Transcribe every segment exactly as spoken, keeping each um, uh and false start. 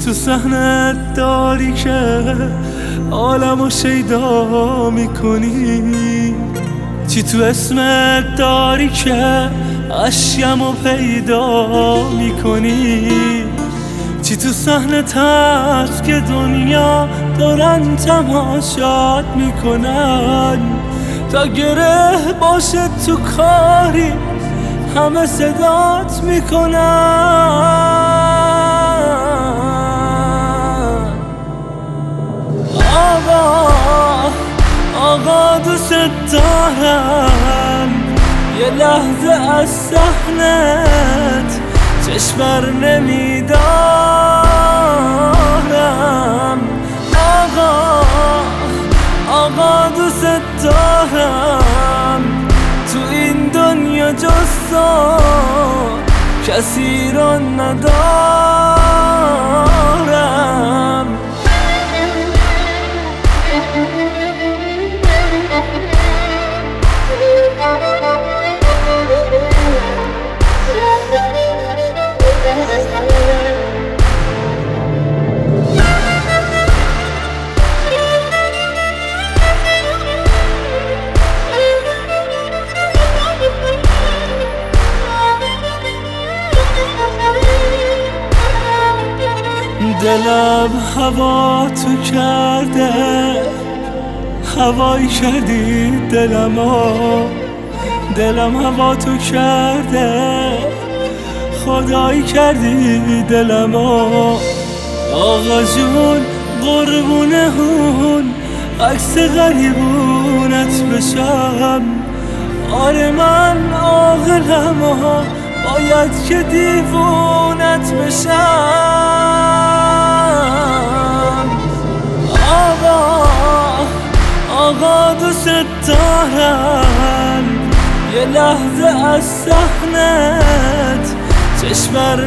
تو صحنت داری که عالمو شیدا میکنی؟ چی تو اسمت داری که اشکمو پیدا میکنی؟ چی تو صحنت هست که دنیا دارن تماشات میکنن؟ تا گره باشه تو کاری همه صدات میکنن. آقا آقا دوست دارم، یه لحظه از صحنت چشم بر نمیدارم. آقا آقا دوست دارم، تو این دنیا جز تو کسی رو ندارم. دلم هوا تو کرده، هوایی کردی دلمو. دلم هوا تو کرده، خدایی کردی دلمو. آقا جون قربونه هون عکس غریبونت بشم. آره من عاقلم و باید که دیوونت بشم. آقا آقا دوست دارم، یه لحظه از صحنت چشم بر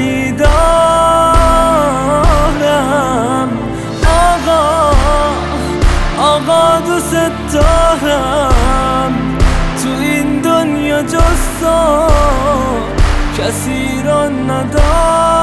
نمیدارم. آقا آقا دوست دارم، تو این دنیا جز تو کسی رو ندارم.